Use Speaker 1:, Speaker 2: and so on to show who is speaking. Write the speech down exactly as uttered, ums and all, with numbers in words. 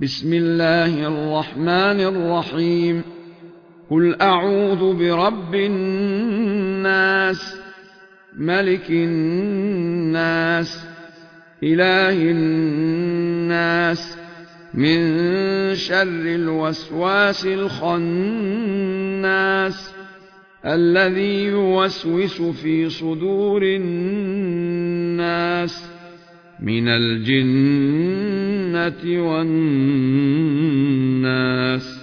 Speaker 1: بسم الله الرحمن الرحيم قل أعوذ برب الناس ملك الناس إله الناس من شر الوسواس الخناس الذي يوسوس في صدور الناس من الجنة والناس